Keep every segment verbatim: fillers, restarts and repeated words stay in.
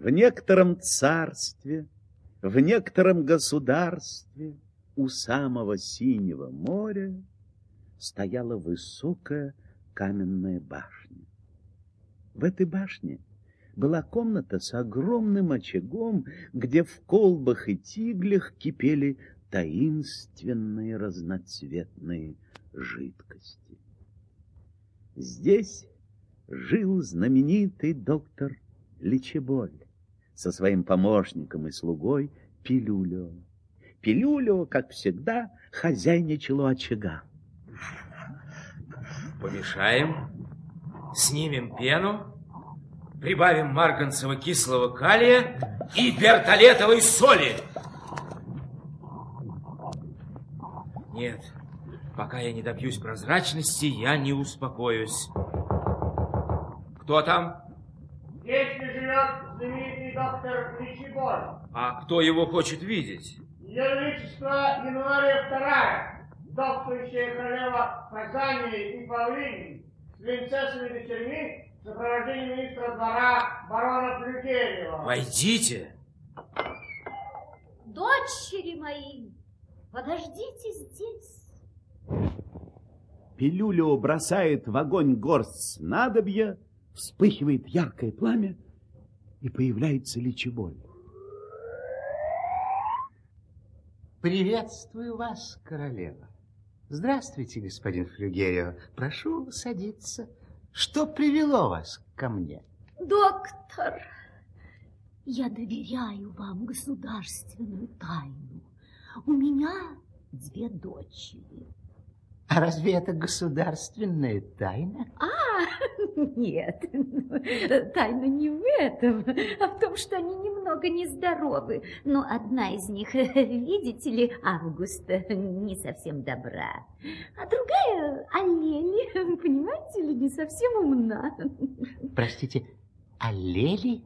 В некотором царстве, в некотором государстве у самого синего моря стояла высокая каменная башня. В этой башне была комната с огромным очагом, где в колбах и тиглях кипели таинственные разноцветные жидкости. Здесь жил знаменитый доктор Личеболь со своим помощником и слугой Пилюлио. Пилюлио, как всегда, хозяйничал у очага. Помешаем, снимем пену, прибавим марганцево кислого калия и бертолетовой соли. Нет, пока я не добьюсь прозрачности, я не успокоюсь. Кто там? Здесь не живет знаменитый доктор Личеболь. А кто его хочет видеть? Ее Величество Януария вторая, доктующая королева Казани и Павлини, с принцессами дочерьми, в сопровождении министра двора барона Плюгериева. Войдите. Дочери мои, подождите здесь. Пилюлио бросает в огонь горсть снадобья, вспыхивает яркое пламя, и появляется Личеболь. Приветствую вас, королева. Здравствуйте, господин Флюгерио. Прошу садиться. Что привело вас ко мне? Доктор, я доверяю вам государственную тайну. У меня две дочери. А разве это государственная тайна? А, нет, тайна не в этом, а в том, что они немного нездоровы. Но одна из них, видите ли, Августа, не совсем добра. А другая, Аллели, понимаете ли, не совсем умна. Простите, Аллели?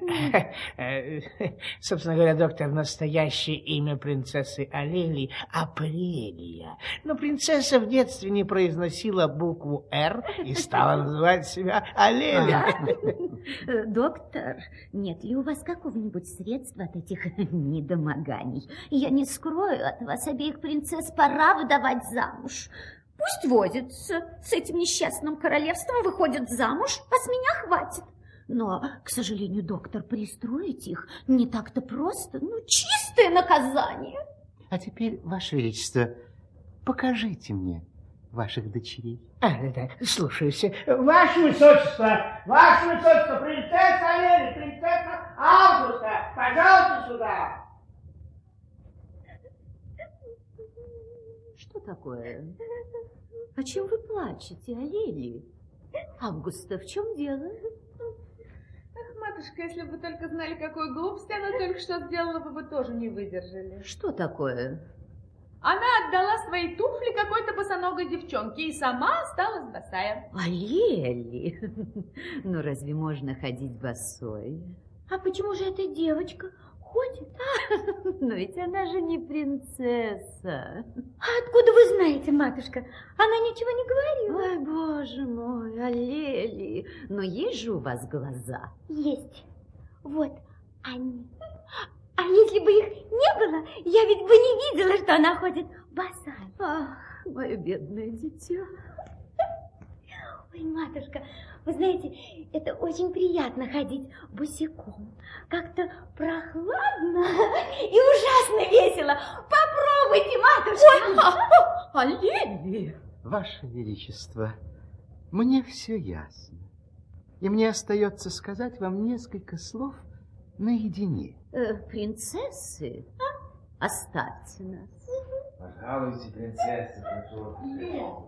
Собственно говоря, доктор, настоящее имя принцессы Аллели — Апрелия. Но принцесса в детстве не произносила букву «Р» и стала называть себя Аллели. Доктор, нет ли у вас какого-нибудь средства от этих недомоганий? Я не скрою от вас обеих принцесс, пора выдавать замуж. Пусть возятся с этим несчастным королевством, выходят замуж, а с меня хватит. Но, к сожалению, доктор, пристроить их не так-то просто. Ну, чистое наказание. А теперь, Ваше Величество, покажите мне ваших дочерей. А, да, слушаюсь. Ваше Высочество, Ваше Высочество, принцесса Аллели, принцесса Августа, пожалуйста сюда. Что такое? О чем вы плачете, Аллели? Августа, в чем дело? Ах, матушка, если бы вы только знали, какую глупость она только что сделала, вы бы тоже не выдержали. Что такое? Она отдала свои туфли какой-то босоногой девчонке и сама осталась босая. Аллели, ну разве можно ходить босой? А почему же эта девочка ходит? А, но ведь она же не принцесса. А откуда вы знаете, матушка? Она ничего не говорила. Ой, боже мой, Аллели, но есть же у вас глаза? Есть. Вот они. А если бы их не было, я ведь бы не видела, что она ходит босая. Ах, мое бедное дитя. Ой, матушка, вы знаете, это очень приятно ходить босиком. Как-то прохладно и ужасно весело. Попробуйте, матушка. Ой, Аллели. Ваше Величество, мне все ясно. И мне остается сказать вам несколько слов наедине. Э, принцессы, а? Оставьте нас. Пожалуйте, принцесса, прошу.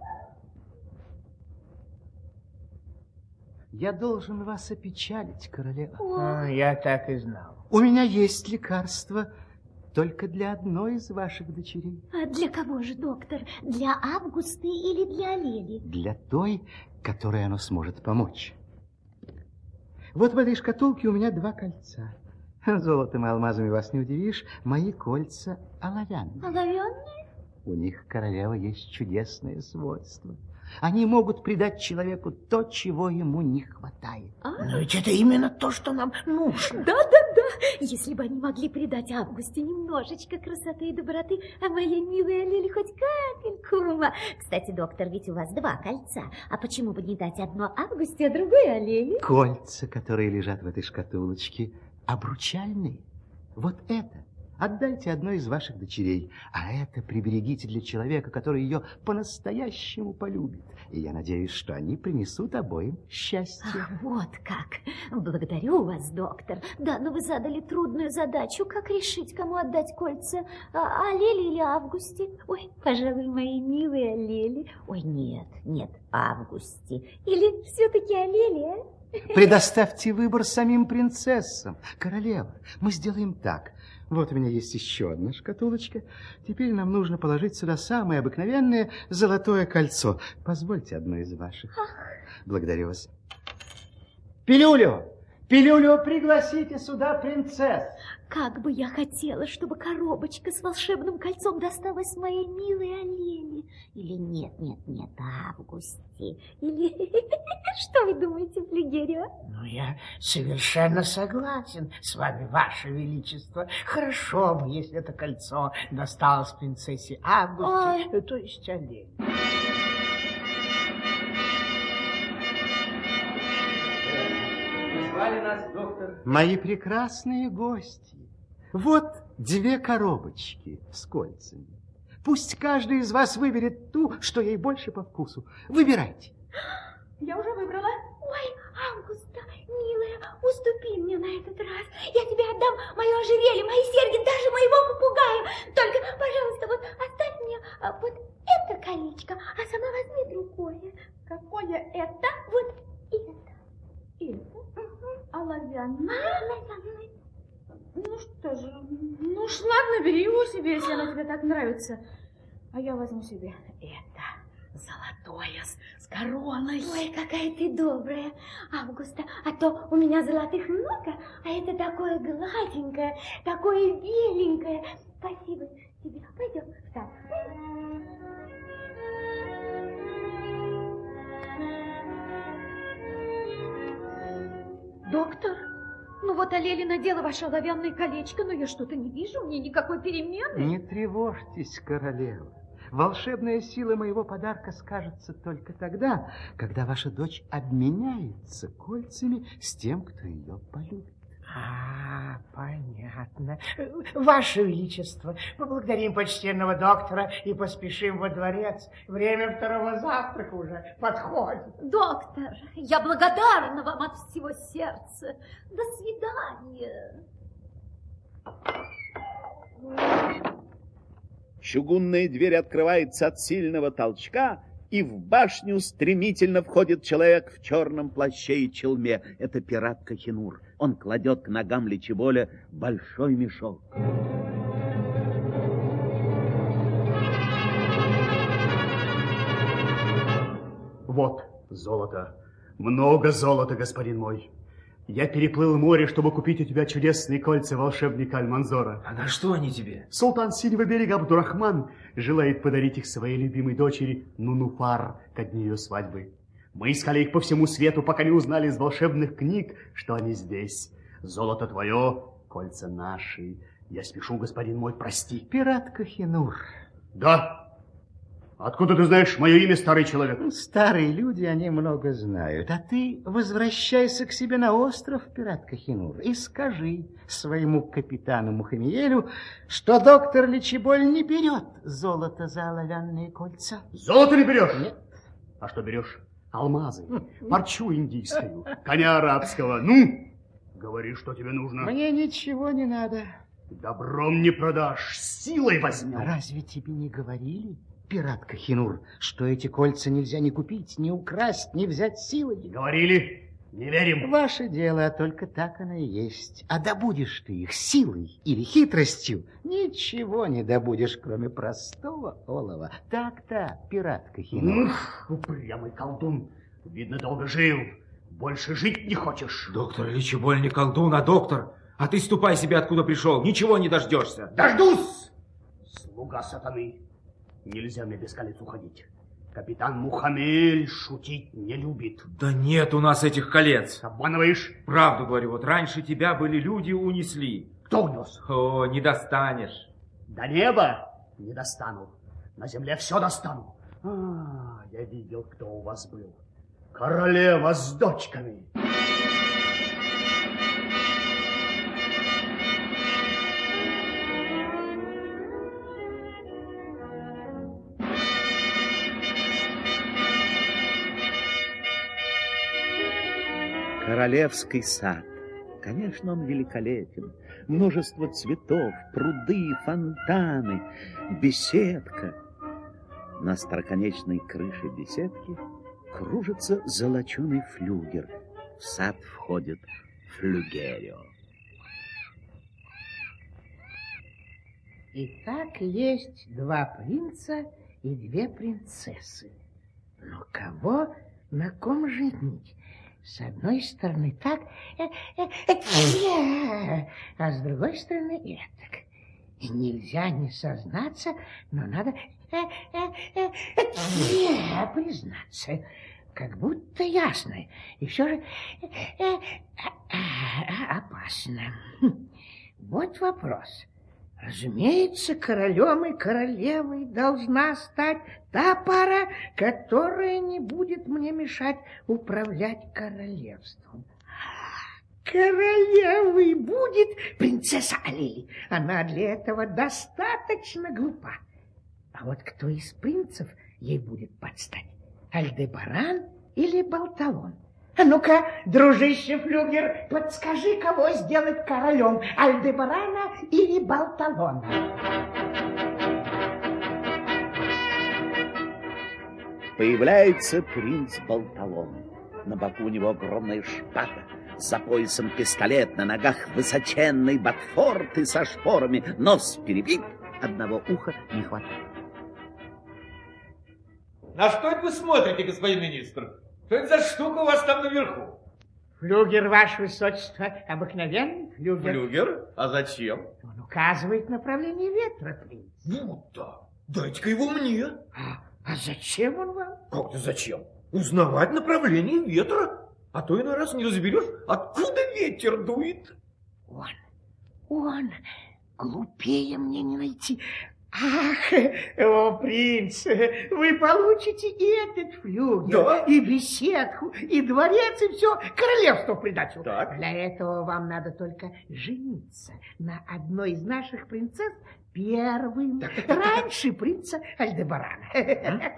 Я должен вас опечалить, королева. А, я так и знал. У меня есть лекарство только для одной из ваших дочерей. А для кого же, доктор? Для Августы или для Аллели? Для той, которой оно сможет помочь. Вот в этой шкатулке у меня два кольца. Золотом и алмазами вас не удивишь. Мои кольца оловянные. Оловянные? У них, королева, есть чудесное свойство. Они могут придать человеку то, чего ему не хватает. А? Но ведь это именно то, что нам нужно. Да, да, да. Если бы они могли придать Августе немножечко красоты и доброты, а моей милой Алеле хоть капельку ума. Кстати, доктор, ведь у вас два кольца. А почему бы не дать одно Августе, а другое Алеле? Кольца, которые лежат в этой шкатулочке, обручальные. Вот это. Отдайте одной из ваших дочерей, а это приберегите для человека, который ее по-настоящему полюбит. И я надеюсь, что они принесут обоим счастье. Ах, вот как. Благодарю вас, доктор. Да, но вы задали трудную задачу. Как решить, кому отдать кольца? А, Алеле или Августе? Ой, пожалуй, мои милые Алеле. Ой, нет, нет, Августе. Или все-таки Алеле, а? Предоставьте выбор самим принцессам. Королева, мы сделаем так. Вот у меня есть еще одна шкатулочка. Теперь нам нужно положить сюда самое обыкновенное золотое кольцо. Позвольте одно из ваших. Ах. Благодарю вас. Пилюлю! Пилюлю, пригласите сюда принцесс. Как бы я хотела, чтобы коробочка с волшебным кольцом досталась моей милой Алеле. Или нет, нет, нет, Августе. Или что вы думаете, Флигерио? Ну, я совершенно согласен с вами, Ваше Величество. Хорошо бы, если это кольцо досталось принцессе Августе, Ой. то есть Алеле. Звали нас, доктор? Мои прекрасные гости. Вот две коробочки с кольцами. Пусть каждый из вас выберет ту, что ей больше по вкусу. Выбирайте. Я уже выбрала. Ой, Августа, милая, уступи мне на этот раз. Я тебе отдам мое ожерелье, мои серьги, даже моего попугая. Только, пожалуйста, вот оставь мне а, вот это колечко, а сама возьми другое. Какое это? Вот это. Это? Оловянное. Оловянное. Ну что же, ну уж ладно, бери его себе, если оно тебе так нравится. А я возьму себе это, золотое, с, с короной. Ой, какая ты добрая, Августа. А то у меня золотых много, а это такое гладенькое, такое беленькое. Спасибо тебе. Пойдем в сад. Доктор? Ну вот Алеле надела ваше оловянное колечко, но я что-то не вижу, у нее никакой перемены. Не тревожьтесь, королева. Волшебная сила моего подарка скажется только тогда, когда ваша дочь обменяется кольцами с тем, кто ее полюбит. А, понятно. Ваше Величество, поблагодарим почтенного доктора и поспешим во дворец. Время второго завтрака уже подходит. Доктор, я благодарна вам от всего сердца. До свидания. Чугунная дверь открывается от сильного толчка, и в башню стремительно входит человек в черном плаще и челме. Это пират Кохинур. Он кладет к ногам Лечеболя большой мешок. Вот золото. Много золота, господин мой. Я переплыл море, чтобы купить у тебя чудесные кольца волшебника Альманзора. А на что они тебе? Султан Синего берега Абдурахман желает подарить их своей любимой дочери Нунуфар ко дню ее свадьбы. Мы искали их по всему свету, пока не узнали из волшебных книг, что они здесь. Золото твое, кольца наши. Я спешу, господин мой, прости. Пират Кохинур. Да. Откуда ты знаешь мое имя, старый человек? Старые люди, они много знают. А ты возвращайся к себе на остров, пират Кохинур, и скажи своему капитану Мухаммиелю, что доктор Лечеболь не берет золото за оловянные кольца. Золото не берешь? Нет. А что берешь? Алмазы, парчу индийскую, коня арабского. Ну, говори, что тебе нужно. Мне ничего не надо. Добром не продашь, силой возьмем. Разве тебе не говорили, пират Кохинур, что эти кольца нельзя ни купить, ни украсть, ни взять силой? Говорили, не верим. Ваше дело, только так оно и есть. А добудешь ты их силой или хитростью, ничего не добудешь, кроме простого олова. Так-то, пират Кохинур. Ух, упрямый колдун. Видно, долго жил. Больше жить не хочешь. Доктор Лечеболь не колдун, а доктор. А ты ступай себе, откуда пришел. Ничего не дождешься. Дождусь! Слуга сатаны. Нельзя мне без колец уходить. Капитан Мухаммель шутить не любит. Да нет у нас этих колец. Обманываешь? Правду говорю, вот раньше тебя были люди, унесли. Кто унес? О, не достанешь. До неба не достану. На земле все достану. А, я видел, кто у вас был. Королева с дочками. Королевский сад. Конечно, он великолепен. Множество цветов, пруды, фонтаны, беседка. На остроконечной крыше беседки кружится золоченый флюгер. В сад входит флюгерио. Итак, есть два принца и две принцессы. Но кого на ком женить? С одной стороны так, э, э, э, а с другой стороны этак. И нельзя не сознаться, но надо э, э, э, э, признаться. Как будто ясно. И все же э, э, э, опасно. Вот вопрос. Разумеется, королем и королевой должна стать та пара, которая не будет мне мешать управлять королевством. Королевой будет принцесса Алели. Она для этого достаточно глупа. А вот кто из принцев ей будет подстать? Альдебаран или Болталон? А ну-ка, дружище Флюгер, подскажи, кого сделать королем, Альдебарана или Болталона? Появляется принц Болталон. На боку у него огромная шпага, за поясом пистолет, на ногах высоченный ботфорт и со шпорами, нос перебит, одного уха не хватает. На что это вы смотрите, господин министр? Что это за штука у вас там наверху? Флюгер, ваше высочество, обыкновенный флюгер. Флюгер? А зачем? Он указывает направление ветра, принц. Вот да. Дайте-ка его мне. А, а зачем он вам? Как-то зачем? Узнавать направление ветра. А то иной раз не разберешь, откуда ветер дует. Он, он, глупее мне не найти. Ах, о, принц, вы получите и этот флюгер, да? И беседку, и дворец, и все королевство в придачу. Так. Для этого вам надо только жениться на одной из наших принцесс первым, так, так, так, раньше так. принца Альдебарана. А?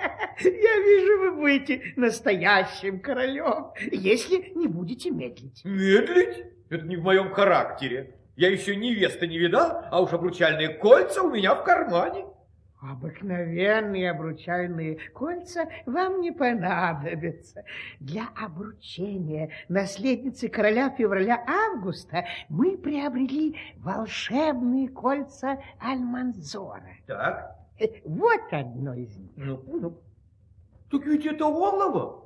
Я вижу, вы будете настоящим королем, если не будете медлить. Медлить? Это не в моем характере. Я еще невесты не видал, а уж обручальные кольца у меня в кармане. Обыкновенные обручальные кольца вам не понадобятся. Для обручения наследницы короля февраля-августа мы приобрели волшебные кольца Альманзора. Так. Вот одно из них. Ну, ну. Так ведь это олово.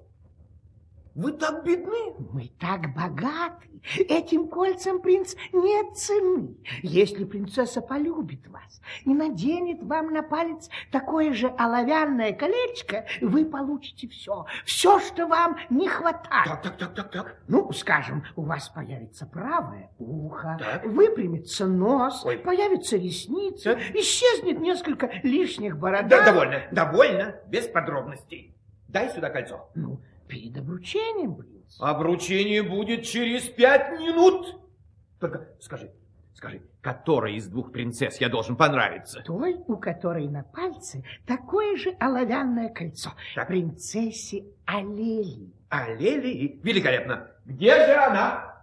Вы так бедны. Мы так богаты. Этим кольцам, принц, нет цены. Если принцесса полюбит вас и наденет вам на палец такое же оловянное колечко, вы получите все. Все, что вам не хватает. Так, так, так, так, так. Ну, скажем, у вас появится правое ухо, так. Выпрямится нос, Ой. Появится ресница, так. Исчезнет несколько лишних бородок. Да, довольно, довольно, без подробностей. Дай сюда кольцо. Ну, перед обручением, принц. Обручение будет через пять минут. Только скажи, скажи, которой из двух принцесс я должен понравиться? Той, у которой на пальце такое же оловянное кольцо. Так. Принцессе Алели. Алели? Великолепно. Где же она?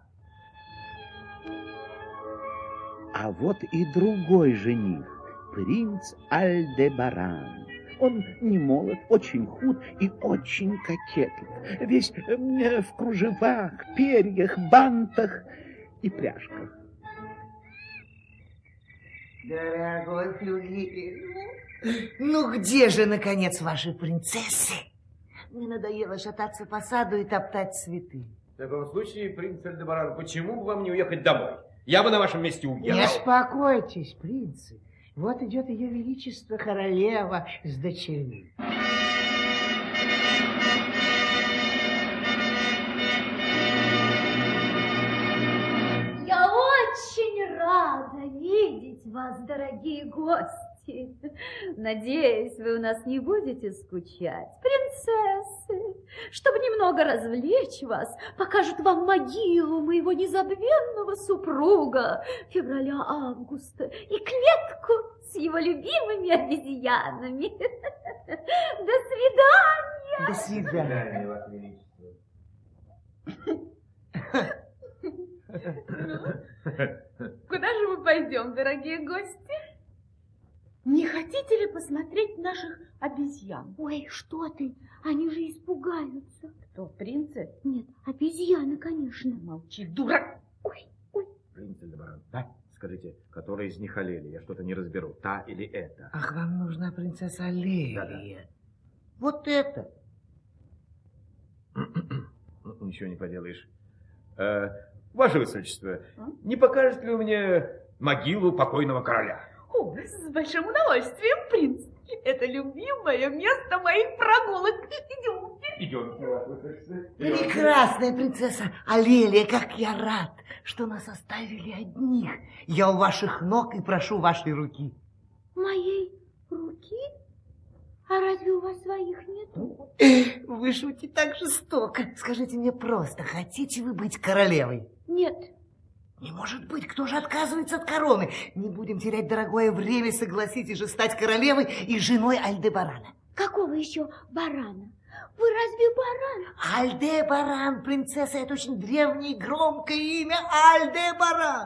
А вот и другой жених, принц Альдебаран. Он не молод, очень худ и очень кокетлив. Весь э, в кружевах, перьях, бантах и пряжках. Дорогой Флюгер, ну где же, наконец, ваши принцессы? Мне надоело шататься по саду и топтать цветы. В таком случае, принц Альдебаран, почему бы вам не уехать домой? Я бы на вашем месте уехал. Не успокойтесь, принцы. Вот идет ее величество королева с дочерьми. рада видеть вас, дорогие гости. Надеюсь, вы у нас не будете скучать. Принцессы, чтобы немного развлечь вас, покажут вам могилу моего незабвенного супруга февраля Августа и клетку с его любимыми обезьянами. До свидания. До свидания, Ваше Величество. Куда же мы пойдем, дорогие гости? Не хотите ли посмотреть наших обезьян? Ой, что ты? Они же испугаются. Кто, принцы? Нет, обезьяны, конечно. Молчи, дура. Ой, ой. Принц Альдебаран, да? Скажите, которая из них Алелия? Я что-то не разберу. Та или эта? Ах, вам нужна принцесса Алелия. Да-да. Вот это. Ну, ничего не поделаешь. Э, Ваше Высочество, не покажете ли вы мне могилу покойного короля? О, с большим удовольствием, принц. Это любимое место моих прогулок. Идемте. Идемте, Ваше Высочество. Прекрасная принцесса Алелия, как я рад, что нас оставили одних. Я у ваших ног и прошу вашей руки. Моей руки? А разве у вас своих нет? Вы шутите так жестоко. Скажите мне просто, хотите вы быть королевой? Нет. Не может быть, кто же отказывается от короны? Не будем терять дорогое время, согласитесь же стать королевой и женой Альдебарана. Какого еще барана? Вы разве баран? Альдебаран, принцесса, это очень древнее и громкое имя Альдебаран.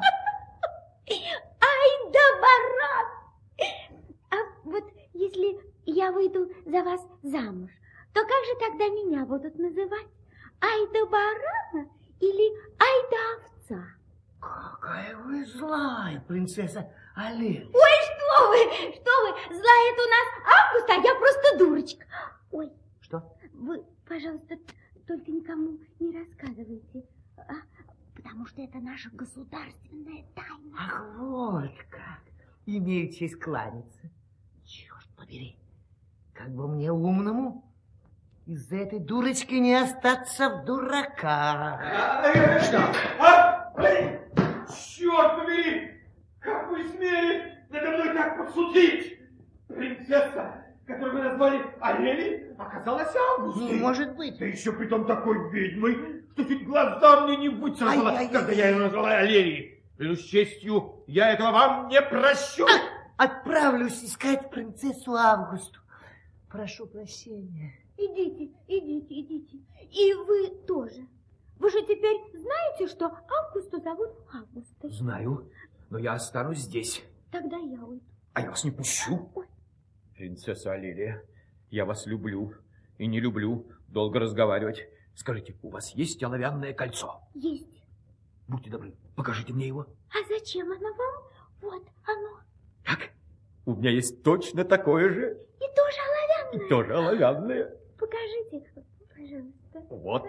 Альдебаран! А вот если я выйду за вас замуж, то как же тогда меня будут называть? Альдебарана или Альда-овца? Какая вы злая, принцесса Алелия. Ой, что вы, что вы, злая это у нас Август, а я просто дурочка. Ой. Что? Вы, пожалуйста, только никому не рассказывайте, а? Потому что это наша государственная тайна. Ах, вот как. Имею честь кланяться. Черт побери, как бы мне умному из-за этой дурочки не остаться в дураках. Что? А? Эй, черт побери! Как вы смели надо мной так подшутить? Принцесса, которую вы назвали Алелией, оказалась Августой. Не может быть. Да еще притом такой ведьмой, что чуть глаза мне не выцарапала, Ай-яй-яй. когда я ее назвала Алелией. Клянусь честью, я этого вам не прощу. Отправлюсь искать принцессу Августу. Прошу прощения. Идите, идите, идите. И вы тоже. Вы же теперь знаете, что Августу зовут Августой? Знаю, но я останусь здесь. Тогда я уйду. А я вас не пущу. Ой. Принцесса Алелия, я вас люблю и не люблю долго разговаривать. Скажите, у вас есть оловянное кольцо? Есть. Будьте добры, покажите мне его. А зачем оно вам? Вот оно. Как? У меня есть точно такое же. И тоже оловянное. И тоже оловянное. Покажите, пожалуйста. Вот.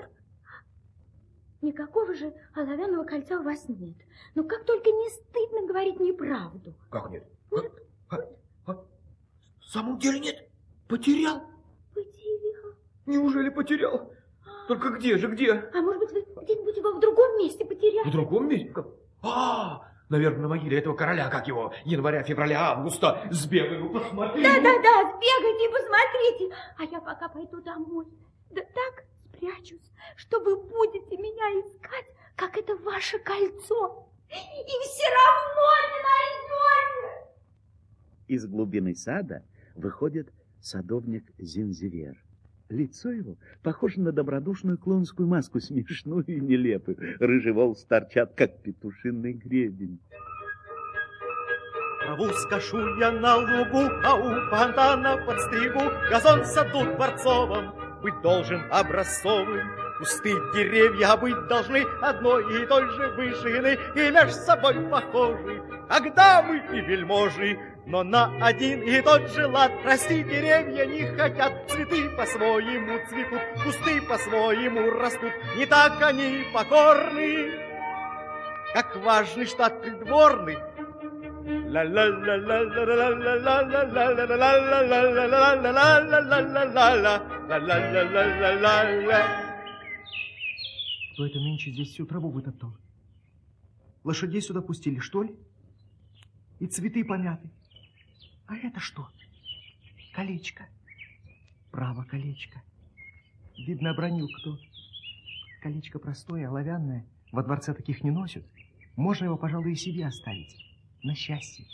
Никакого же оловянного кольца у вас нет. Но как только не стыдно говорить неправду. Как нет? Вот, А, а, а, в самом деле нет? Потерял? потерял. Неужели потерял? Только где же, где? А может быть, вы где-нибудь его в другом месте потеряли? В другом месте? Как? А, наверное, на могиле этого короля, как его, января, февраля, августа. Сбегаю, посмотрю. Да-да-да, сбегайте и посмотрите. А я пока пойду домой. Да так спрячусь, что вы будете меня искать, как это ваше кольцо. И все равно не найдете. Из глубины сада выходит садовник Зинзивер. Лицо его похоже на добродушную клоунскую маску, смешную и нелепую. Рыжий волос торчат, как петушиный гребень. Траву скошу я на лугу, а у фонтана подстригу. Газон в саду дворцовом быть должен образцовым. Кусты, деревья быть должны одной и той же вышины и между собой похожи, как дамы и вельможи. Но на один и тот же лад расти деревья не хотят. Цветы по-своему цветут, кусты по-своему растут. Не так они покорны, как важный штат придворный. Кто это нынче здесь всю траву вытоптал? Лошадей сюда пустили, что ли? и цветы помяты. А это что? Колечко. Право, колечко. Видно, обронил кто. Колечко простое, оловянное. Во дворце таких не носят. Можно его, пожалуй, и себе оставить. На счастье.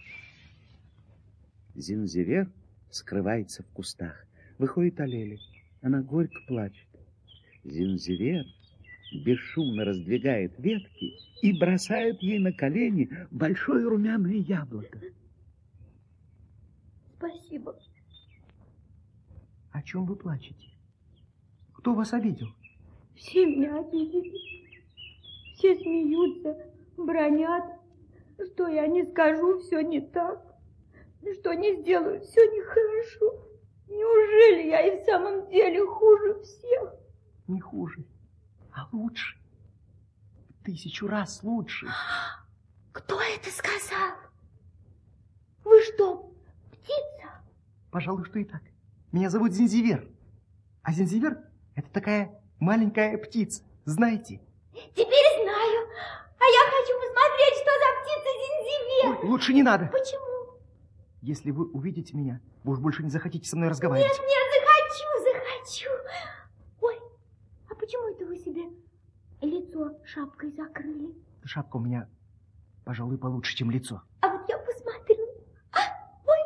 Зинзивер скрывается в кустах. Выходит Алели. Она горько плачет. Зинзивер бесшумно раздвигает ветки и бросает ей на колени большое румяное яблоко. Спасибо. О чем вы плачете? Кто вас обидел? Все меня обидели. Все смеются, бронят. Что я не скажу, все не так. Что не сделаю, все нехорошо. Неужели я и в самом деле хуже всех? Не хуже, а лучше. В тысячу раз лучше. Кто это сказал? Вы что, птица? Пожалуй, что и так. Меня зовут Зинзивер. А Зинзивер — это такая маленькая птица, знаете? Теперь знаю. А я хочу посмотреть, что за птица Зинзивер. Ой, лучше не надо. Почему? Если вы увидите меня, вы уж больше не захотите со мной разговаривать. Нет, нет, захочу, захочу. Ой, а почему это вы себе лицо шапкой закрыли? Шапка у меня, пожалуй, получше, чем лицо. А вот я посмотрю. А, ой,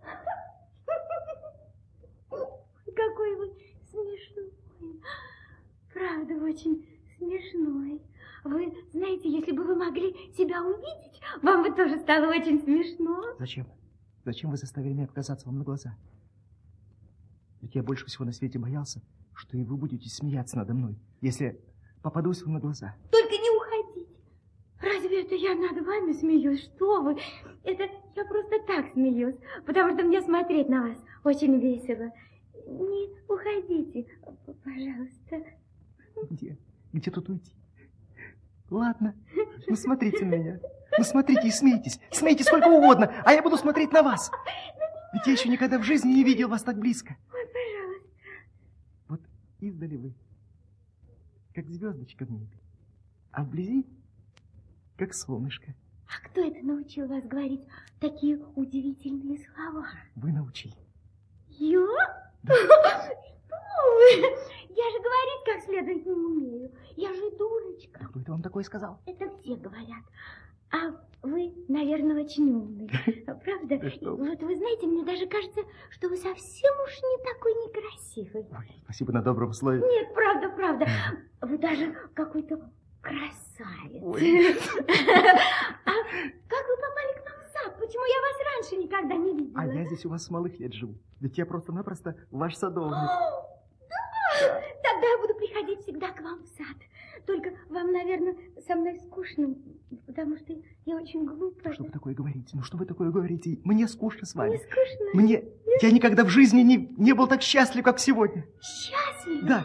какой вы смешной. Правда, очень смешной. Вы знаете, если бы вы могли себя увидеть, вам бы тоже стало очень смешно. Зачем? Зачем вы заставили меня показаться вам на глаза? Ведь я больше всего на свете боялся, что и вы будете смеяться надо мной, если попадусь вам на глаза. Только не уходите. Разве это я над вами смеюсь? Что вы? Это я просто так смеюсь, потому что мне смотреть на вас очень весело. Не уходите, пожалуйста. Где? Где тут уйти? Ладно, ну смотрите на меня. Ну смотрите и смейтесь. Смейтесь сколько угодно, а я буду смотреть на вас. Ведь я еще никогда в жизни не видел вас так близко. Ой, пожалуйста. Вот издали вы, как звездочка в небе, а вблизи, как солнышко. А кто это научил вас говорить такие удивительные слова? Вы научили. Я? Да. Что вы? Я же говорить как следует не умею. Я же дурочка. А кто это вам такое сказал? Это все говорят. А вы, наверное, очень умный. Правда? Вот вы знаете, мне даже кажется, что вы совсем уж не такой некрасивый. Ой, спасибо на добром слове. Нет, правда, правда. Вы даже какой-то красавец. Ой. А как вы попали к нам в сад? Почему я вас раньше никогда не видела? А я здесь у вас с малых лет живу. Ведь я просто-напросто ваш садовник. Да, тогда я буду приходить всегда к вам в сад. Только вам, наверное, со мной скучно, потому что я очень глупая. Что вы такое говорите? Ну что вы такое говорите? Мне скучно с вами. Не скучно? Мне... Нет? Я никогда в жизни не, не был так счастлив, как сегодня. Счастлив? Да.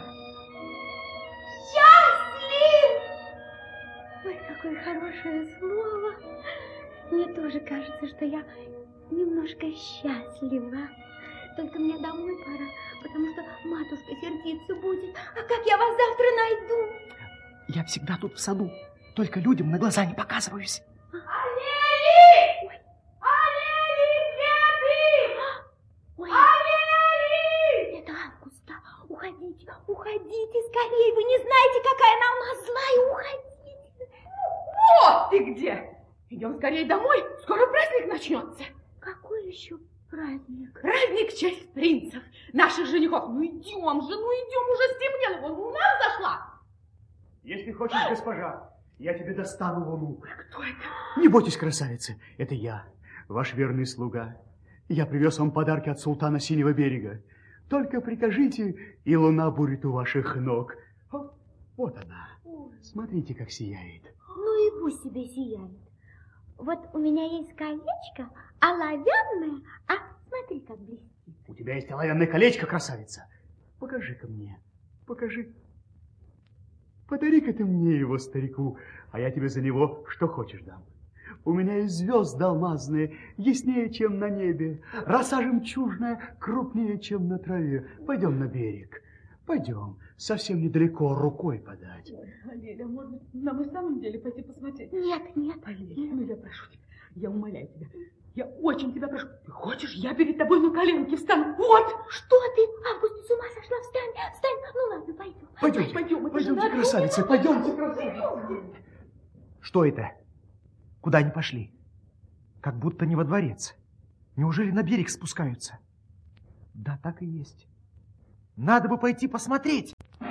Счастлив! Ой, какое хорошее слово. Мне тоже кажется, что я немножко счастлива. Только мне домой пора, потому что матушка сердиться будет. А как я вас завтра найду? Я всегда тут в саду, только людям на глаза не показываюсь. Алели! Ой. Алели, где ты? Ой. Алели! Это Августа. Уходите, уходите скорее. Вы не знаете, какая она у нас злая. Уходите. Вот ты где! Идем скорее домой, скоро праздник начнется. Какой еще праздник? Праздник в честь принцев, наших женихов. Ну идем же, ну идем, уже стемнело, вон луна взошла. Если хочешь, госпожа, я тебе достану луну. Кто это? Не бойтесь, красавица, это я, ваш верный слуга. Я привез вам подарки от султана Синего берега. Только прикажите, и луна будет у ваших ног. О, вот она. Смотрите, как сияет. Ну и пусть себе сияет. Вот у меня есть колечко, оловянное, а смотри, как блестит. У тебя есть оловянное колечко, красавица? Покажи-ка мне, покажи. Подари-ка ты мне его, старику, а я тебе за него что хочешь дам. У меня есть звезды алмазные, яснее, чем на небе. Роса жемчужная, крупнее, чем на траве. Пойдем на берег. Пойдем, совсем недалеко, рукой подать. Ой, Алеля, может, нам и в самом деле пойти посмотреть? Нет, нет. Алеля, ну я прошу тебя, я умоляю тебя, я очень тебя прошу. Ты хочешь, я перед тобой на коленке встану? Вот! Что ты, Август, с ума сошла? Встань, встань. Ну ладно, пойдем. Пойдемте, пойдем, пойдемте, красавицы, пойдемте, красавицы. Что это? Куда они пошли? Как будто не во дворец. Неужели на берег спускаются? Да, так и есть. Надо бы пойти посмотреть.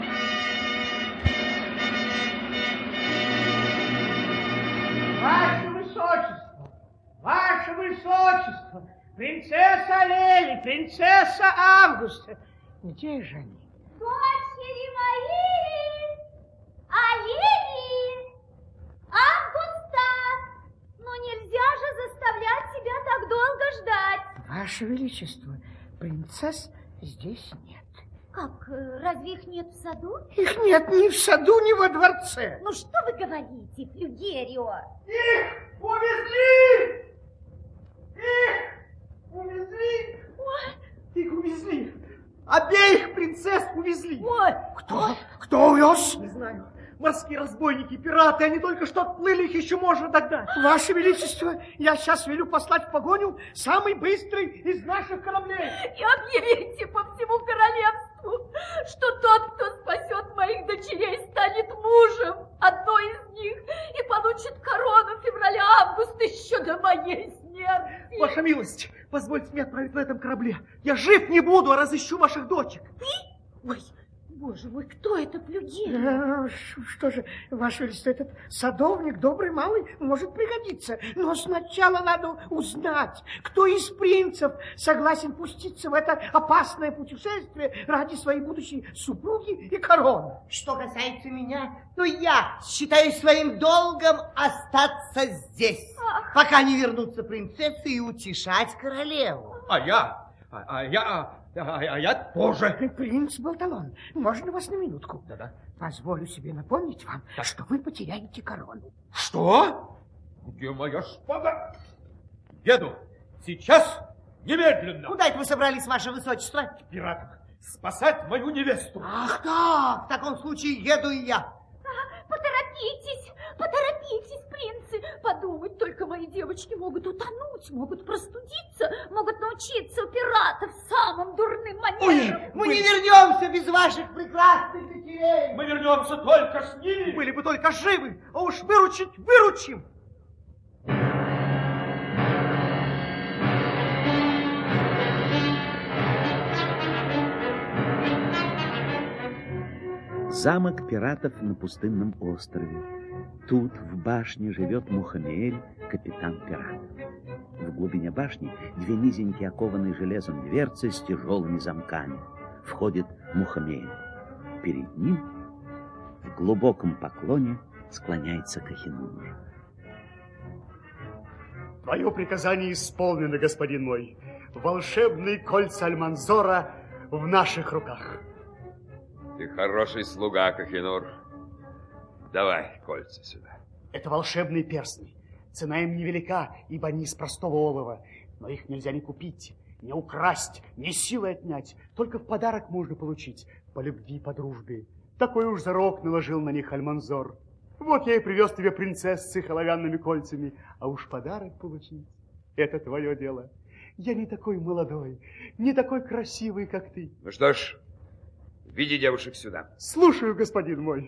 Ваше Высочество, Ваше Высочество, принцесса Лели, принцесса Августа. Где же они? Дочери мои, Алели, Августа. Ну нельзя же заставлять себя так долго ждать. Ваше Величество, принцесс здесь нет. Как, разве их нет в саду? Их нет ни в саду, ни во дворце. Ну что вы говорите, Флюгерио? Их увезли! Их увезли! Ой. Их увезли. Обеих принцесс увезли. Ой. Кто? Кто увез? Не знаю. Морские разбойники, пираты, они только что отплыли, их еще можно догнать. Ваше Величество, я сейчас велю послать в погоню самый быстрый из наших кораблей. И объявите по всему королевству, что тот, кто спасет моих дочерей, станет мужем одной из них и получит корону февраля-августа еще до моей смерти. Ваша милость, позвольте мне отправить на этом корабле. Я жив не буду, а разыщу ваших дочек. Ты? Ой, боже мой, кто это, Флюгерио? Что же, Ваше Величество, этот садовник, добрый малый, может пригодиться. Но сначала надо узнать, кто из принцев согласен пуститься в это опасное путешествие ради своей будущей супруги и короны. Что касается меня, то я считаю своим долгом остаться здесь, Ах. пока не вернутся принцессы и утешать королеву. А я, а, а я... А, а я тоже. Принц Болталон, можно вас на минутку? Да-да. Позволю себе напомнить вам, да. что вы потеряете корону. Что? Где моя шпага? Еду. Сейчас, немедленно. Куда это вы собрались, ваше высочество? К пиратам. Спасать мою невесту. Ах так, в таком случае еду и я. Поторопитесь, поторопитесь, принцы. Подумать, только мои девочки могут утонуть, могут простудиться, могут научиться у пиратов самым дурным манерам. Ой, мы не вернемся без ваших прекрасных дочерей. Мы вернемся только с ними. Были бы только живы, а уж выручить выручим. Замок пиратов на пустынном острове. Тут в башне живет Мухаммель, капитан пиратов. В глубине башни две низенькие окованные железом дверцы с тяжелыми замками. Входит Мухаммель. Перед ним в глубоком поклоне склоняется Кохинур. Твое приказание исполнено, господин мой. Волшебные кольца Альманзора в наших руках. Ты хороший слуга, Кохинур. Давай кольца сюда. Это волшебные перстни. Цена им невелика, ибо они из простого олова. Но их нельзя ни купить, ни украсть, ни силой отнять. Только в подарок можно получить. По любви, по дружбе. Такой уж зарок наложил на них Альманзор. Вот я и привез тебе принцесс с их оловянными кольцами. А уж подарок получить — это твое дело. Я не такой молодой, не такой красивый, как ты. Ну что ж, веди девушек сюда. Слушаю, господин мой.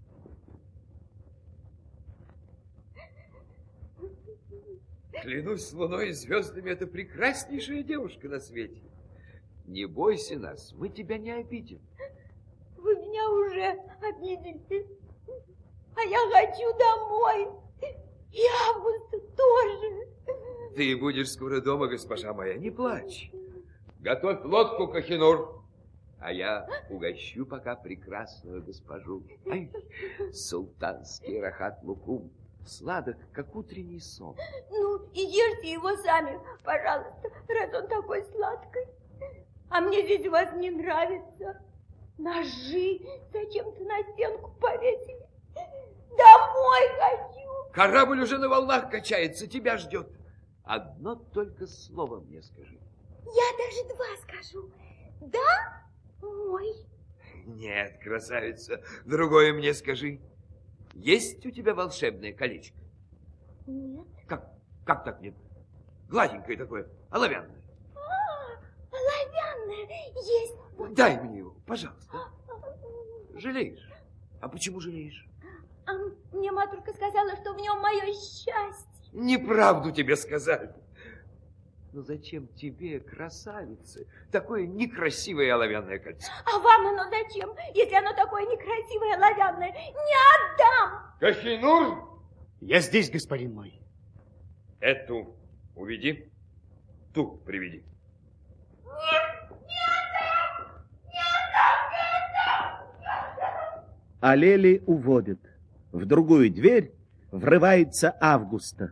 Клянусь луной и звездами, это прекраснейшая девушка на свете. Не бойся нас, мы тебя не обидим. Вы меня уже обидели, а я хочу домой. И Августа тоже. Ты будешь скоро дома, госпожа моя, не плачь. Готовь лодку, Кохинур, а я угощу пока прекрасную госпожу. Ай, султанский рахат-лукум, сладок, как утренний сон. Ну, и ешьте его сами, пожалуйста, раз он такой сладкий. А мне здесь у вас не нравится. Ножи зачем-то на стенку повесили. Домой хочу. Корабль уже на волнах качается, тебя ждет. Одно только слово мне скажи. Я даже два скажу. Да, мой? Нет, красавица, другое мне скажи. Есть у тебя волшебное колечко? Нет. Как, Как так нет? Гладенькое такое, оловянное. А, оловянное есть. Дай мне его, пожалуйста. Жалеешь? А почему жалеешь? А мне матушка сказала, что в нем мое счастье. Неправду тебе сказали. Но зачем тебе, красавице, такое некрасивое оловянное кольцо? А вам оно зачем, если оно такое некрасивое, оловянное? Не отдам! Кахинур! Я здесь, господин мой. Эту уведи, ту приведи. Нет, не отдам! Не отдам, не отдам! Алели уводит. В другую дверь врывается Августа.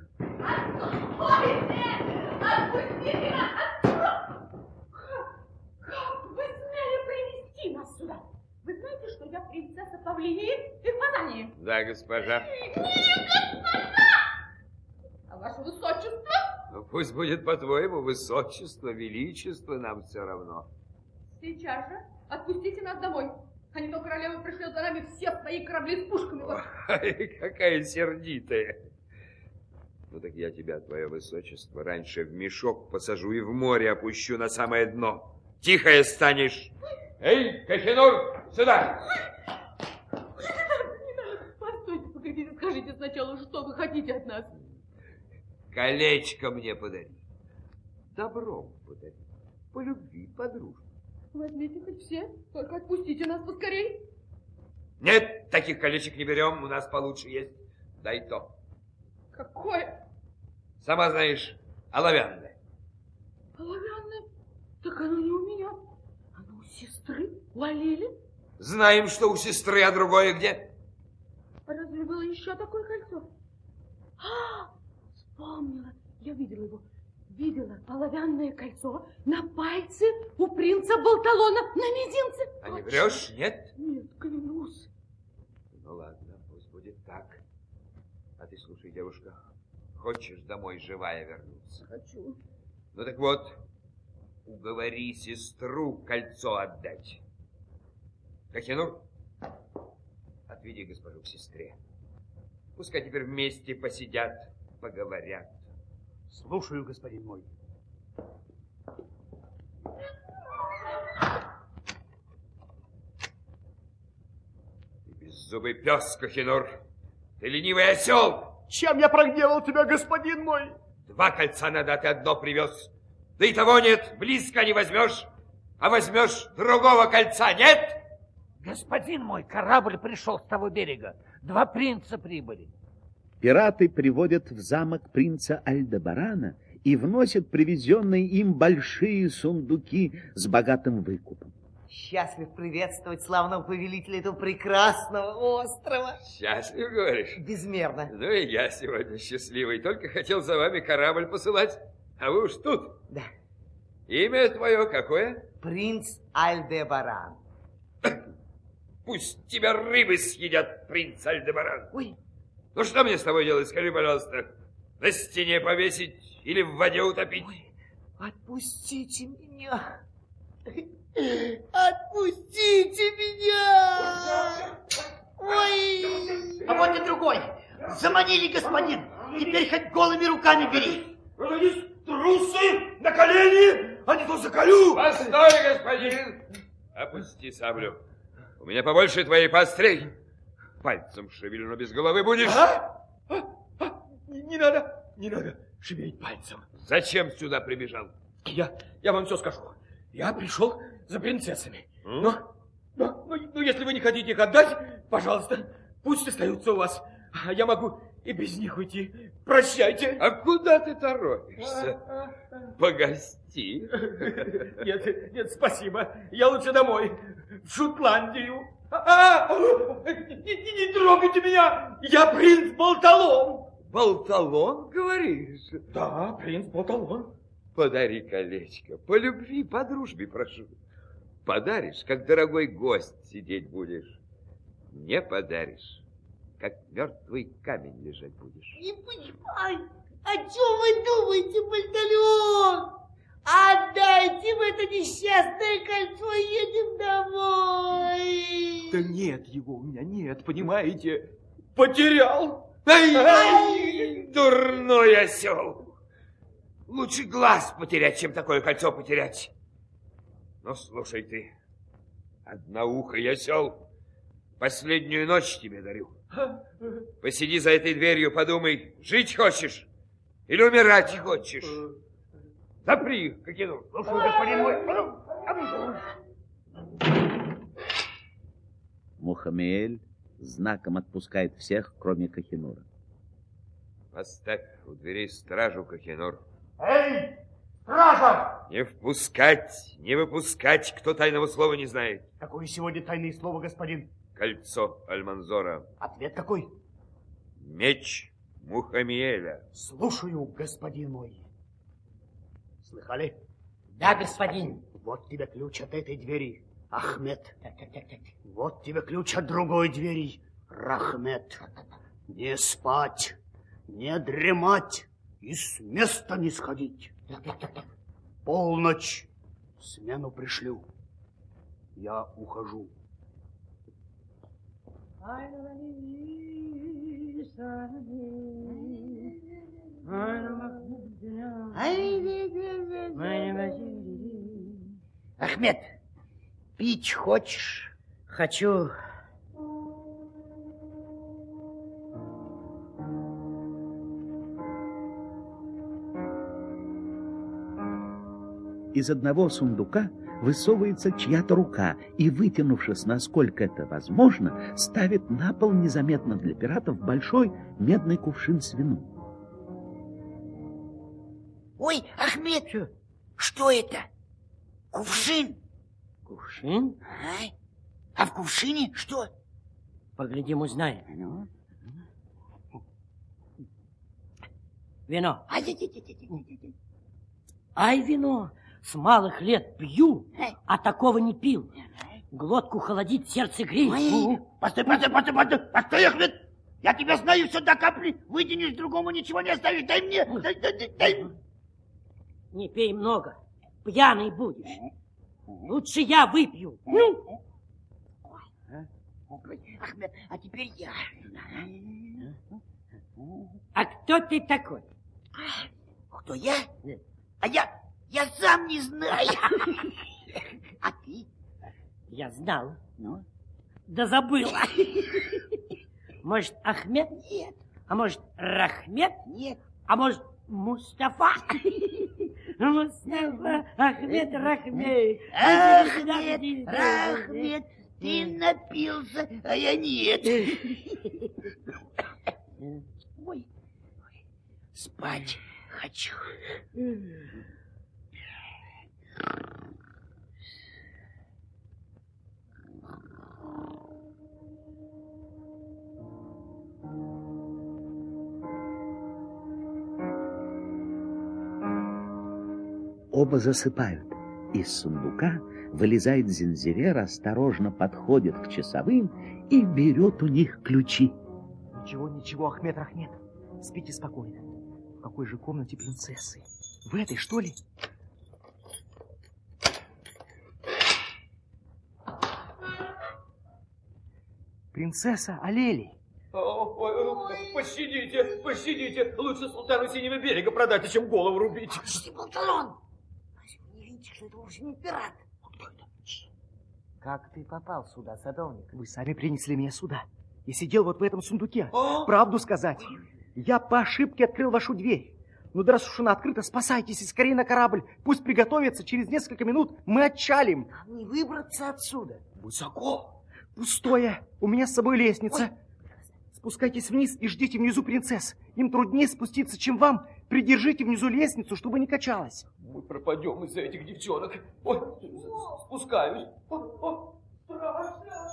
Принцесса Павлинии и в Казани. Да, госпожа. Нет, госпожа! А ваше высочество? Ну, пусть будет по-твоему высочество, величество, нам все равно. Сейчас же отпустите нас домой. А не то королева пришлет за нами все свои корабли с пушками. Ой, какая сердитая. Ну так я тебя, твое высочество, раньше в мешок посажу и в море опущу на самое дно. Тихая станешь. Эй, Кахинур, сюда! Не надо, постойте, погодите, скажите сначала, что вы хотите от нас. Колечко мне подари. Добром подари. По любви, по дружбе. Возьмите хоть все, только отпустите нас поскорей. Нет, таких колечек не берем, у нас получше есть. Дай то. Какое? Сама знаешь, оловянное. Оловянное? Так оно не у меня. Оно у сестры, у Алели. Знаем, что у сестры, а другое где? А разве было еще такое кольцо? А, вспомнила, я видела его. Видела оловянное кольцо на пальце у принца Болталона на мизинце. А не врешь, нет? Нет, клянусь. Ну ладно, пусть будет так. А ты слушай, девушка, хочешь домой живая вернуться? Хочу. Ну так вот, уговори сестру кольцо отдать. Кахинур, отведи госпожу к сестре. Пускай теперь вместе посидят, поговорят. Слушаю, господин мой. Ты беззубый пес, Кахинур. Ты ленивый осел. Чем я прогневал тебя, господин мой? Два кольца надо, а ты одно привез. Да и того нет, близко не возьмешь. А возьмешь другого кольца, нет? Господин мой, корабль пришел с того берега. Два принца прибыли. Пираты приводят в замок принца Альдебарана и вносят привезенные им большие сундуки с богатым выкупом. Счастлив приветствовать славного повелителя этого прекрасного острова. Счастлив, говоришь? Безмерно. Ну и я сегодня счастливый. Только хотел за вами корабль посылать, а вы уж тут. Да. Имя твое какое? Принц Альдебаран. Пусть тебя рыбы съедят, принц Альдебаран. Ой. Ну что мне с тобой делать, скажи, пожалуйста? На стене повесить или в воде утопить? Ой, отпустите меня. Отпустите меня! Ой! А вот и другой. Заманили, господин. Теперь хоть голыми руками бери. Садись, трусы, на колени, а не то заколю. Постой, господин. Опусти саблю. У меня побольше твоей поострей. Пальцем шевелю, но без головы будешь. А? А? А? Не, не надо, не надо шевелить пальцем. Зачем сюда прибежал? Я, я вам все скажу. Я пришел за принцессами. Но, но, но, но если вы не хотите их отдать, пожалуйста, пусть остаются у вас. А я могу и без них уйти. Прощайте. А куда ты торопишься? Погости. Нет, нет, спасибо. Я лучше домой, в Шотландию. А, не, не, не трогайте меня. Я принц Болталон. Болталон, говоришь? Да, принц Болталон. Подари колечко. По любви, по дружбе прошу. Подаришь, как дорогой гость сидеть будешь. Не подаришь, как мертвый камень лежать будешь. Не понимаю, о чем вы думаете, Болталон? Отдайте им это несчастное кольцо, едем домой. Да нет его у меня, нет, понимаете? Потерял. Ай, ай, дурной осел. Лучше глаз потерять, чем такое кольцо потерять. Ну, слушай ты, одноухий осел, последнюю ночь тебе дарю. Посиди за этой дверью, подумай, жить хочешь или умирать хочешь? Запри их, Кохинур. Слушаю, господин мой. Мухаммеэль знаком отпускает всех, кроме Кохинура. Поставь у дверей стражу, Кохинур. Эй, стража! Не впускать, не выпускать, кто тайного слова не знает. Какое сегодня тайное слово, господин? Кольцо Альманзора. Ответ какой? Меч Мухаммеэля. Слушаю, господин мой. Слыхали? Да, господин. Вот тебе ключ от этой двери, Ахмед. Так, так, так, так. Вот тебе ключ от другой двери, Рахмет. Не спать, не дремать и с места не сходить. Так, так, так, так. Полночь. Смену пришлю. Я ухожу. Ахмед, пить хочешь? Хочу. Из одного сундука высовывается чья-то рука и, вытянувшись, насколько это возможно, ставит на пол незаметно для пиратов большой медный кувшин с вином. Ой, Ахмед, что это? Кувшин? Кувшин? А, а в кувшине что? Поглядим, узнаем. Ну? Вино. Ай, вино. С малых лет пью, а такого не пил. Глотку холодит, сердце греет. Ой, постой, постой, постой, постой, постой, Ахмед. Я тебя знаю, все до капли. Вытянешь, другому ничего не оставишь. Дай мне, дай, дай, дай, дай. Не пей много, пьяный будешь. Лучше я выпью. Ну. Ахмед, а теперь я. А кто ты такой? Кто я? А я, я сам не знаю. А ты? Я знал. Ну? Да забыл. Может, Ахмед? Нет. А может, Рахмет? Нет. А может, Мустафа? Мустафа, Ахмед, Рахмет. Ахмед, Рахмет, ты напился, а я нет. Ой, спать хочу. Оба засыпают. Из сундука вылезает Зинзивер, осторожно подходит к часовым и берет у них ключи. Ничего, ничего, Ахмед, Рахмет. Спите спокойно. В какой же комнате принцессы? В этой, что ли? Принцесса Алели. Ой, пощадите, пощадите. Лучше султану Синего берега продать, чем голову рубить. Почти Болталон. Вы не видите, что это вовсе не пират? Кто это? Как ты попал сюда, садовник? Вы сами принесли меня сюда. Я сидел вот в этом сундуке. О! Правду сказать. Я по ошибке открыл вашу дверь. Ну да раз уж она открыта, спасайтесь и скорее на корабль. Пусть приготовится, через несколько минут мы отчалим. Нам не выбраться отсюда. Высоко. Пустое. У меня с собой лестница. Ой. Спускайтесь вниз и ждите внизу принцесс. Им труднее спуститься, чем вам. Придержите внизу лестницу, чтобы не качалась. Мы пропадем из-за этих девчонок. Ой, спускаюсь. Ой, ой, страшно.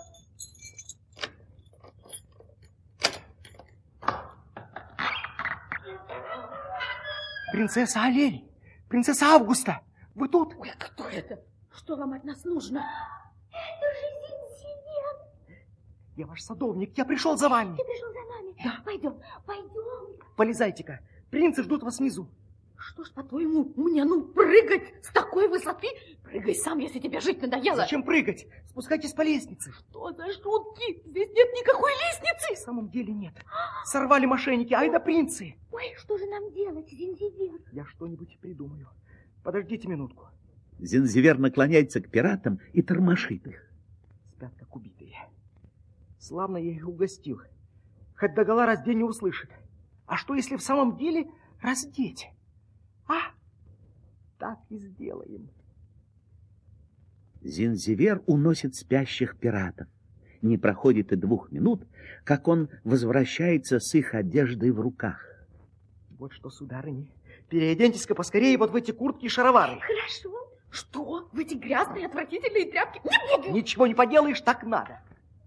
Принцесса Алель, принцесса Августа, вы тут? Ой, а кто это? Что вам от нас нужно? Это же Зинзивер. Я ваш садовник, я пришел за вами. Ты пришел за нами? Да. Пойдем, пойдем. Полезайте-ка, принцы ждут вас внизу. Что ж, по-твоему, мне ну прыгать с такой высоты? Прыгай сам, если тебе жить надоело. Зачем прыгать? Спускайтесь по лестнице. Что за шутки? Здесь нет никакой лестницы. В самом деле нет. Сорвали мошенники, ай да принцы. Ой, что же нам делать, Зинзивер? Я что-нибудь придумаю. Подождите минутку. Зинзивер наклоняется к пиратам и тормошит их. Спят, как убитые. Славно я их угостил. Хоть догола раздень не услышит. А что, если в самом деле раздеть? А? Так и сделаем. Зинзивер уносит спящих пиратов. Не проходит и двух минут, как он возвращается с их одеждой в руках. Вот что, сударыня, переоденьтесь-ка поскорее вот в эти куртки и шаровары. Хорошо. Что? В эти грязные, отвратительные тряпки? Не буду. Ничего не поделаешь, так надо.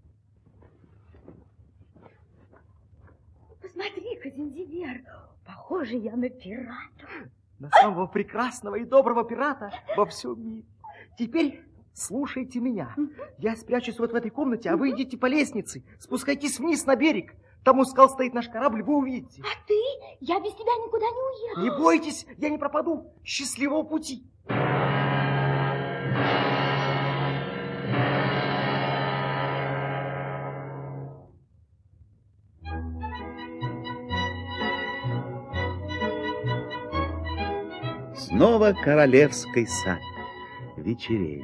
Посмотри-ка, Зинзивер, похоже я на пирата. На самого прекрасного и доброго пирата во всем мире. Теперь слушайте меня. Я спрячусь вот в этой комнате, а вы идите по лестнице. Спускайтесь вниз на берег. Там у скал стоит наш корабль, вы увидите. А ты? Я без тебя никуда не уеду. Не бойтесь, я не пропаду. Счастливого пути. Снова королевский сад. Вечереет.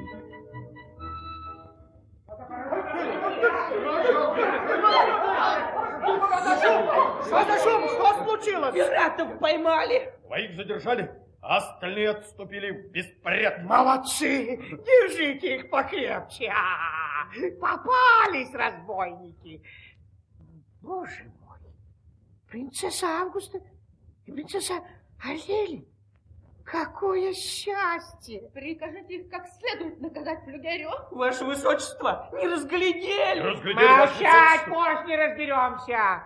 Что за шум? Что случилось? Пиратов поймали. Двоих задержали, а остальные отступили в беспорядке. Молодцы! Держите их покрепче. А, попались разбойники. Боже мой, принцесса Августа и принцесса Азели. Какое счастье! Прикажите их как следует наказать флюгерю. Ваше высочество, не разглядели. Разглядели, Молчать, позже разберемся.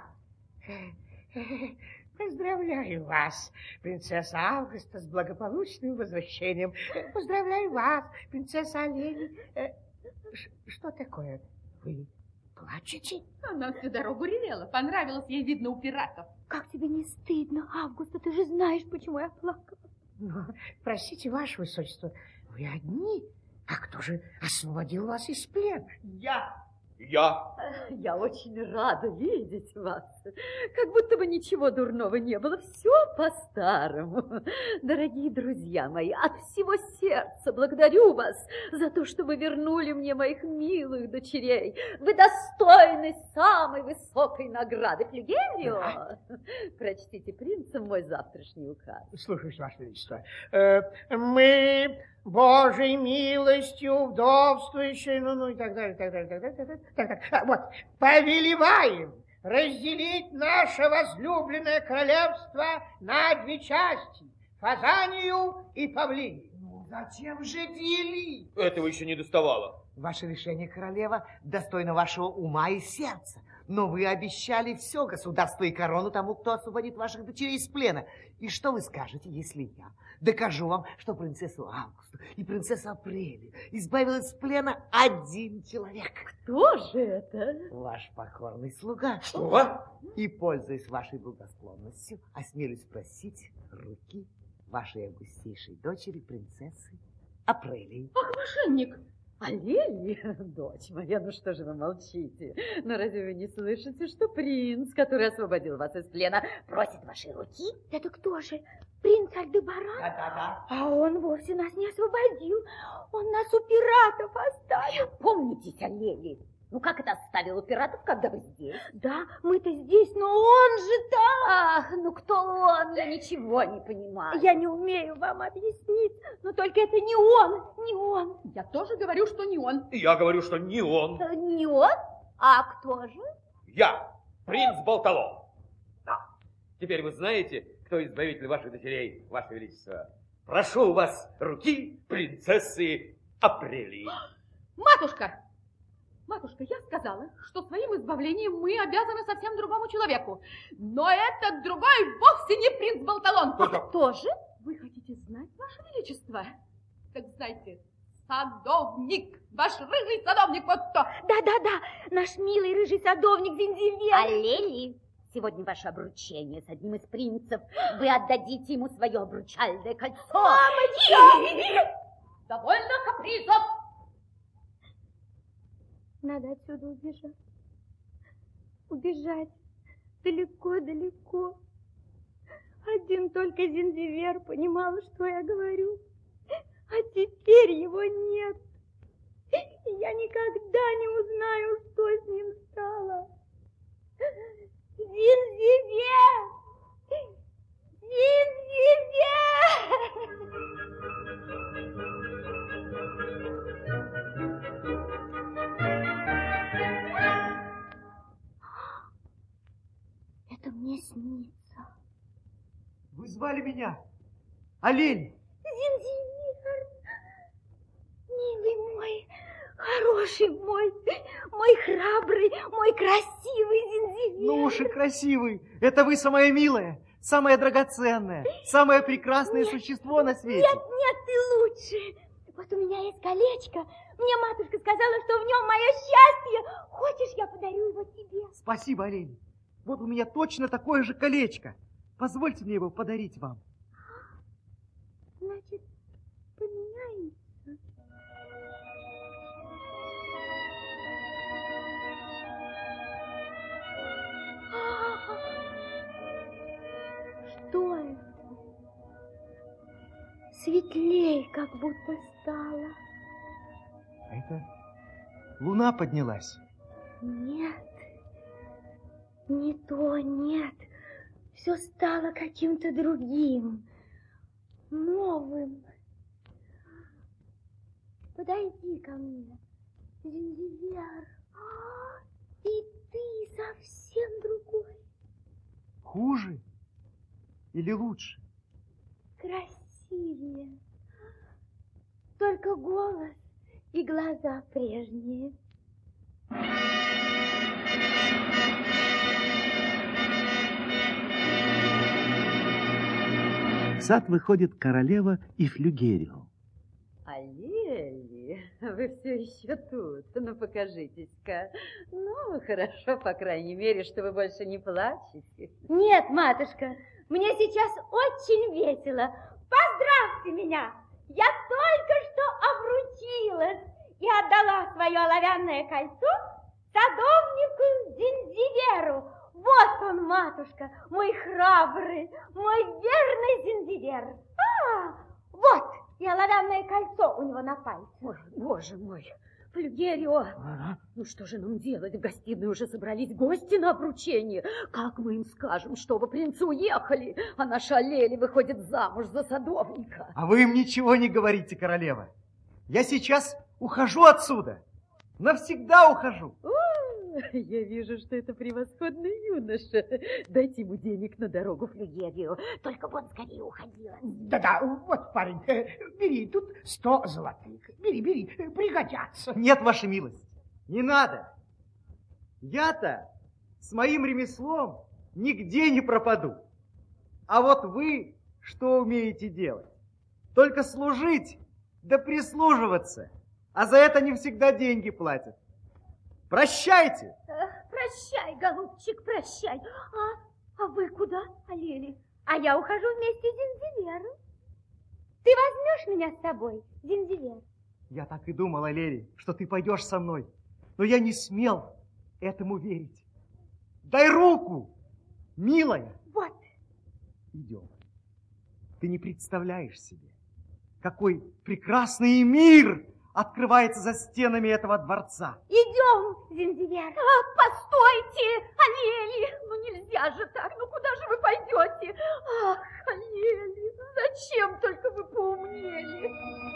Поздравляю вас, принцесса Августа, с благополучным возвращением. Поздравляю вас, принцесса Алени. Что такое? Вы плачете? Она всю дорогу ревела. Понравилось ей, видно, у пиратов. Как тебе не стыдно, Августа? Ты же знаешь, почему я плакала. Но, простите, ваше высочество, вы одни? А кто же освободил вас из плена? Я. Я. Я очень рада видеть вас. Как будто бы ничего дурного не было. Все по-старому. Дорогие друзья мои, от всего сердца благодарю вас за то, что вы вернули мне моих милых дочерей. Вы достойны самой высокой награды. Флюгерио, прочтите принцам мой завтрашний указ. Слушаюсь, ваше величество. Э, мы... Божьей милостью, вдовствующей, ну, ну, и так далее, так далее, так далее, так далее, так далее. А, вот, повелеваем разделить наше возлюбленное королевство на две части, Фазанию и Павлинию. Ну, зачем же делить? Этого еще не доставало. Ваше решение, королева, достойно вашего ума и сердца. Но вы обещали все государство и корону тому, кто освободит ваших дочерей из плена. И что вы скажете, если я докажу вам, что принцессу Августу и принцессу Апрелию избавил из плена один человек? Кто же это? Ваш покорный слуга. Что? И, пользуясь вашей благосклонностью, осмелюсь просить руки вашей августейшей дочери, принцессы Апрелии. Ах, мошенник! Алели, дочь моя, ну что же вы молчите? Ну разве вы не слышите, что принц, который освободил вас из плена, просит вашей руки? Это кто же? Принц Альдебаран? Да-да-да. А он вовсе нас не освободил. Он нас у пиратов оставил. Помнитесь, Алели. Ну как это оставил у пиратов, когда вы здесь? Да, мы-то здесь, но он же там. Ах, ну кто он? Я ничего не понимаю. Я не умею вам объяснить, но только это не он, не он. Я тоже говорю, что не он. Я говорю, что не он. Не он? А кто же? Я, принц Болталон. Да. Теперь вы знаете, кто избавитель ваших дочерей, ваше величество. Прошу у вас руки принцессы Апрелии. Матушка! Матушка, я сказала, что своим избавлением мы обязаны совсем другому человеку. Но этот другой вовсе не принц Болталон. Кто? Кто же? Вы хотите знать, ваше величество? Так знаете, садовник, ваш рыжий садовник, вот кто. Да-да-да, наш милый рыжий садовник Зинзивер. Алели, Сегодня ваше обручение с одним из принцев. Вы отдадите ему свое обручальное кольцо. Мамочка! Довольно капризов! Надо отсюда убежать. Убежать далеко-далеко. Один только Зинзивер понимал, что я говорю. А теперь его нет. И я никогда не узнаю, что с ним стало. Зинзивер! Зинзивер! Это мне снится. Вы звали меня? Алель! Зинзивер! Милый мой, хороший мой, мой храбрый, мой красивый Зинзивер. Ну уж и красивый. Это вы самая милая, самая драгоценная, самое прекрасное нет, существо на свете. Нет, нет, ты лучше. Вот у меня есть колечко. Мне матушка сказала, что в нем мое счастье. Хочешь, я подарю его тебе? Спасибо, Алель. Вот у меня точно такое же колечко. Позвольте мне его подарить вам. Значит, поменяемся. Что это? Светлей как будто стало. А это луна поднялась. Нет, не то, нет. Все стало каким-то другим, новым. Подойди ко мне, Зинзивер. И ты совсем другой. Хуже или лучше? Красивее. Только голос и глаза прежние. В сад выходит королева и Флюгерио. Алели, вы все еще тут. Ну, покажитесь-ка. Ну, хорошо, по крайней мере, что вы больше не плачете. Нет, матушка, мне сейчас очень весело. Поздравьте меня! Я только что обручилась и отдала свое оловянное кольцо садовнику Зинзиверу. Вот он, матушка, мой храбрый, мой верный Зинзивер. А, вот и оловянное кольцо у него на пальце. Ой, боже мой, Флюгерио, ага. Ну что же нам делать? В гостиной уже собрались гости на обручение. Как мы им скажем, что вы, принцы, уехали, а наша Алели выходит замуж за садовника? А вы им ничего не говорите, королева. Я сейчас ухожу отсюда. Навсегда ухожу. Я вижу, что это превосходный юноша. Дайте ему денег на дорогу, Флюгерио. Только вот скорее уходила. Да-да, вот, парень, бери, тут сто золотых. Бери, бери, пригодятся. Нет, ваша милость, не надо. Я-то с моим ремеслом нигде не пропаду. А вот вы что умеете делать? Только служить да прислуживаться. А за это не всегда деньги платят. Прощайте! Прощай, голубчик, прощай. А, а вы куда, Алели? А я ухожу вместе с Зинзивером. Ты возьмешь меня с собой, Зинзивер? Я так и думал, Алели, что ты пойдешь со мной. Но я не смел этому верить. Дай руку, милая. Вот. Идем. Ты не представляешь себе, какой прекрасный мир открывается за стенами этого дворца. Идем, Зинзивер. А, постойте, Алели, ну нельзя же так, ну куда же вы пойдете? Ах, Алели, зачем только вы поумнели?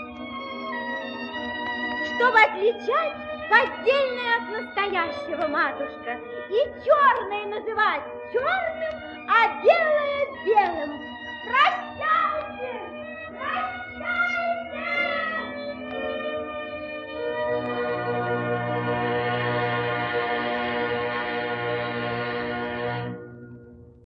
Чтобы отличать поддельное от настоящего, матушка, и черное называть черным, а белое